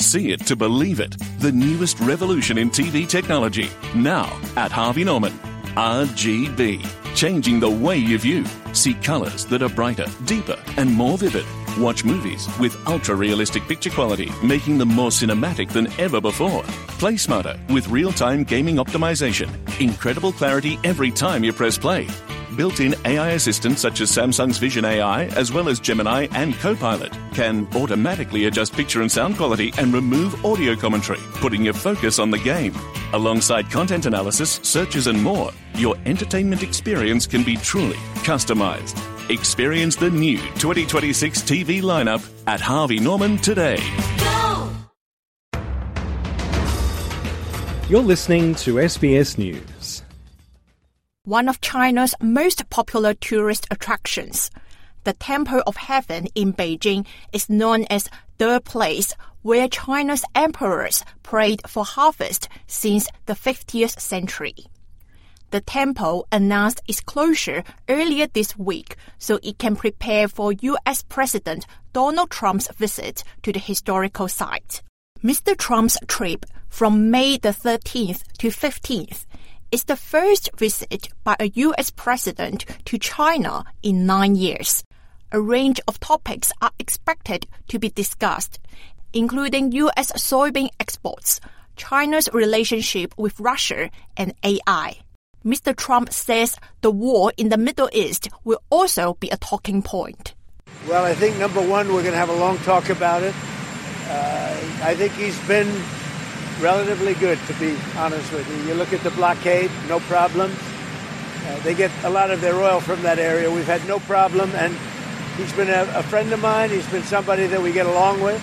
see it to believe it. The newest revolution in TV technology. Now at Harvey Norman. RGB. Changing the way you view. See colours that are brighter, deeper and more vivid. Watch movies with ultra-realistic picture quality, making them more cinematic than ever before. Play smarter with real-time gaming optimization. Incredible clarity every time you press play. Built-in AI assistants such as Samsung's Vision AI, as well as Gemini and Copilot, can automatically adjust picture and sound quality and remove audio commentary, putting your focus on the game. Alongside content analysis, searches and more, your entertainment experience can be truly customized. Experience the new 2026 TV lineup at Harvey Norman today. Go! You're listening to SBS News. One of China's most popular tourist attractions, the Temple of Heaven in Beijing, is known as the place where China's emperors prayed for harvest since the 50th century. The temple announced its closure earlier this week so it can prepare for U.S. President Donald Trump's visit to the historical site. Mr. Trump's trip from May the 13th to 15th is the first visit by a U.S. president to China in 9 years. A range of topics are expected to be discussed, including U.S. soybean exports, China's relationship with Russia, and AI. Mr. Trump says the war in the Middle East will also be a talking point. Well, I think, number one, we're going to have a long talk about it. I think he's been relatively good, to be honest with you. You look at the blockade, no problem. They get a lot of their oil from that area. We've had no problem, and he's been a friend of mine. He's been somebody that we get along with.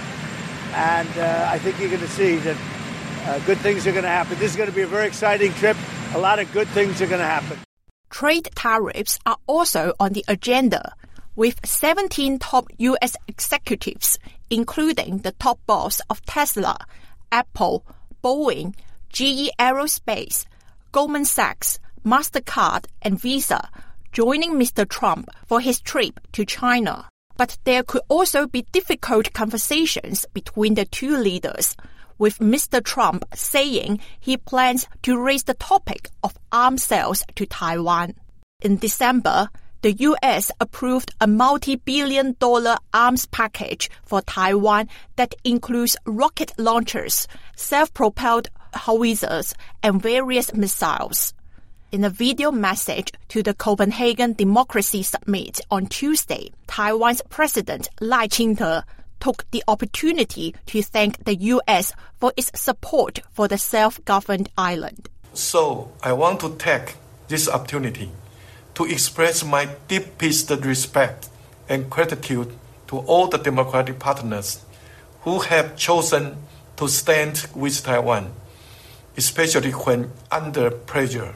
And I think you're going to see that good things are going to happen. This is going to be a very exciting trip. A lot of good things are going to happen. Trade tariffs are also on the agenda, with 17 top U.S. executives, including the top boss of Tesla, Apple, Boeing, GE Aerospace, Goldman Sachs, MasterCard, and Visa, joining Mr. Trump for his trip to China. But there could also be difficult conversations between the two leaders, with Mr. Trump saying he plans to raise the topic of arms sales to Taiwan. In December, the U.S. approved a multi-billion-dollar arms package for Taiwan that includes rocket launchers, self-propelled howitzers, and various missiles. In a video message to the Copenhagen Democracy Summit on Tuesday, Taiwan's President Lai Ching-te took the opportunity to thank the U.S. for its support for the self-governed island. So I want to take this opportunity to express my deepest respect and gratitude to all the democratic partners who have chosen to stand with Taiwan, especially when under pressure.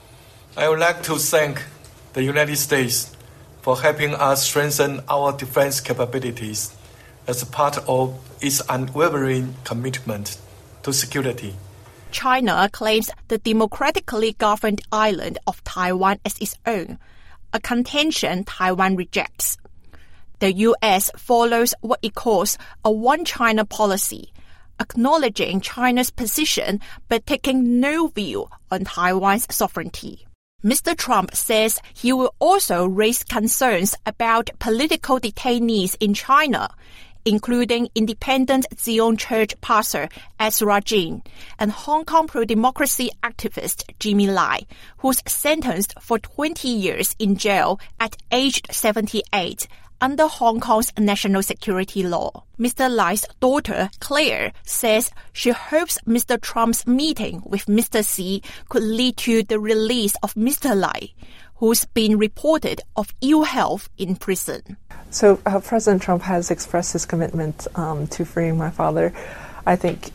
I would like to thank the United States for helping us strengthen our defense capabilities as part of its unwavering commitment to security. China claims the democratically governed island of Taiwan as its own, a contention Taiwan rejects. The U.S. follows what it calls a one-China policy, acknowledging China's position but taking no view on Taiwan's sovereignty. Mr. Trump says he will also raise concerns about political detainees in China, including independent Zion Church pastor Ezra Jin and Hong Kong pro-democracy activist Jimmy Lai, who's sentenced for 20 years in jail at aged 78 under Hong Kong's national security law. Mr. Lai's daughter, Claire, says she hopes Mr. Trump's meeting with Mr. Xi could lead to the release of Mr. Lai, who's been reported of ill health in prison. So President Trump has expressed his commitment to freeing my father. I think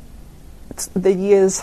the years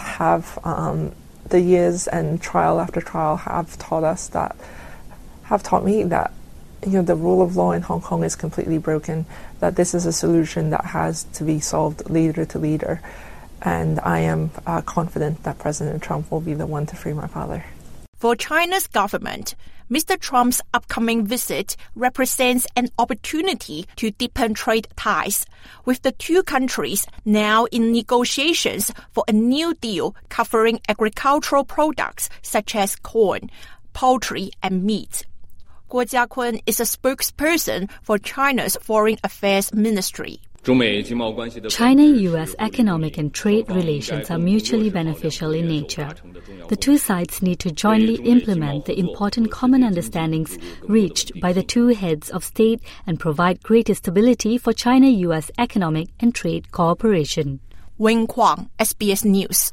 and trial after trial have taught me that the rule of law in Hong Kong is completely broken, that this is a solution that has to be solved leader to leader. And I am confident that President Trump will be the one to free my father. For China's government, Mr. Trump's upcoming visit represents an opportunity to deepen trade ties, with the two countries now in negotiations for a new deal covering agricultural products such as corn, poultry, and meat. Guo Jiakun is a spokesperson for China's Foreign Affairs Ministry. China-US economic and trade relations are mutually beneficial in nature. The two sides need to jointly implement the important common understandings reached by the two heads of state and provide greater stability for China-US economic and trade cooperation. Wing Kwang, SBS News.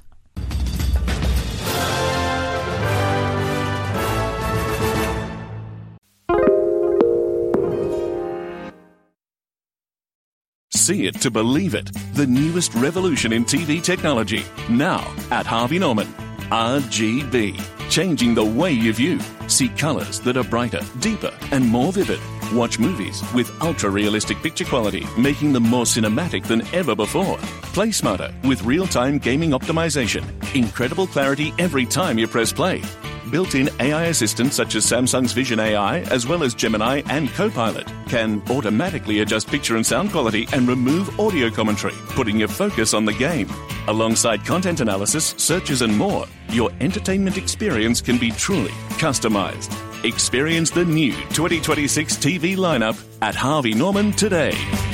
See it to believe it. The newest revolution in TV technology. Now at Harvey Norman. RGB. Changing the way you view. See colours that are brighter, deeper and more vivid. Watch movies with ultra-realistic picture quality, making them more cinematic than ever before. Play smarter with real-time gaming optimization. Incredible clarity every time you press play. Built-in AI assistants such as Samsung's Vision AI, as well as Gemini and Copilot, can automatically adjust picture and sound quality and remove audio commentary, putting your focus on the game. Alongside content analysis, searches and more, your entertainment experience can be truly customized. Experience the new 2026 TV lineup at Harvey Norman today.